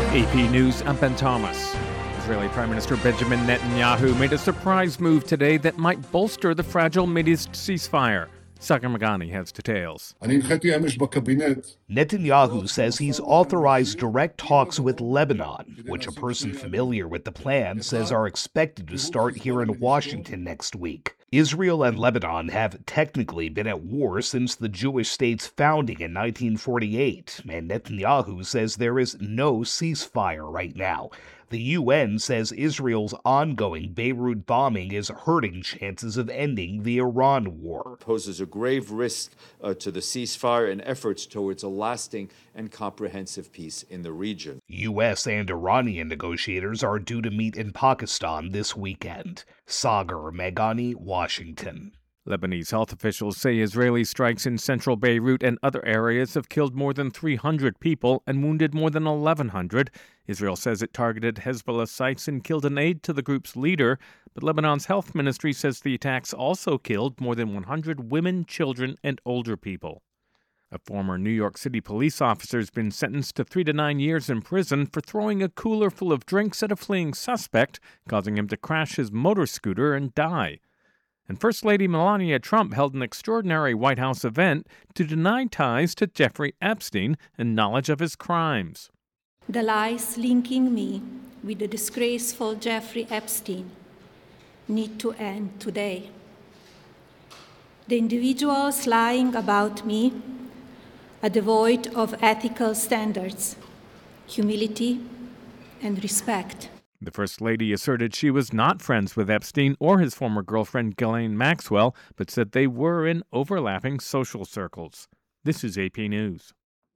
AP News, I'm Ben Thomas. Israeli Prime Minister Benjamin Netanyahu made a surprise move today that might bolster the fragile Mideast ceasefire. Sagar Magani has details. Netanyahu says he's authorized direct talks with Lebanon, which a person familiar with the plan says are expected to start here in Washington next week. Israel and Lebanon have technically been at war since the Jewish state's founding in 1948, and Netanyahu says there is no ceasefire right now. The UN says Israel's ongoing Beirut bombing is hurting chances of ending the Iran war. It poses a grave risk to the ceasefire and efforts towards a lasting and comprehensive peace in the region. U.S. and Iranian negotiators are due to meet in Pakistan this weekend. Sagar Magani, Washington. Lebanese health officials say Israeli strikes in central Beirut and other areas have killed more than 300 people and wounded more than 1,100. Israel says it targeted Hezbollah sites and killed an aide to the group's leader, but Lebanon's health ministry says the attacks also killed more than 100 women, children, and older people. A former New York City police officer has been sentenced to 3 to 9 years in prison for throwing a cooler full of drinks at a fleeing suspect, causing him to crash his motor scooter and die. And First Lady Melania Trump held an extraordinary White House event to deny ties to Jeffrey Epstein and knowledge of his crimes. The lies linking me with the disgraceful Jeffrey Epstein need to end today. The individuals lying about me are devoid of ethical standards, humility, and respect. The First Lady asserted she was not friends with Epstein or his former girlfriend Ghislaine Maxwell, but said they were in overlapping social circles. This is AP News.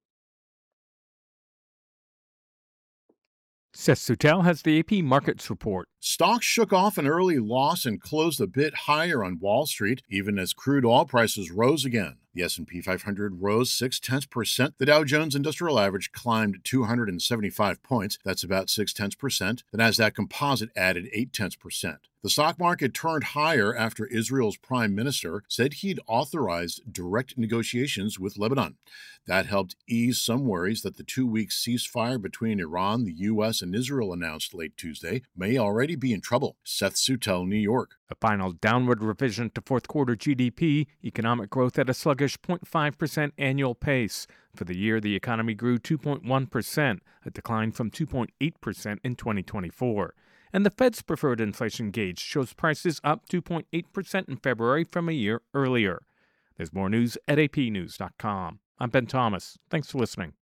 Seth Soutel has the AP Markets Report. Stocks shook off an early loss and closed a bit higher on Wall Street, even as crude oil prices rose again. The S&P 500 rose 0.6%. The Dow Jones Industrial Average climbed 275 points. That's about 0.6%. The Nasdaq Composite added 0.8%. The stock market turned higher after Israel's prime minister said he'd authorized direct negotiations with Lebanon. That helped ease some worries that the 2-week ceasefire between Iran, the U.S., and Israel announced late Tuesday may already be in trouble. Seth Soutel, New York. A final downward revision to fourth quarter GDP, economic growth at a sluggish 0.5% annual pace. For the year, the economy grew 2.1%, a decline from 2.8% in 2024. And the Fed's preferred inflation gauge shows prices up 2.8% in February from a year earlier. There's more news at apnews.com. I'm Ben Thomas. Thanks for listening.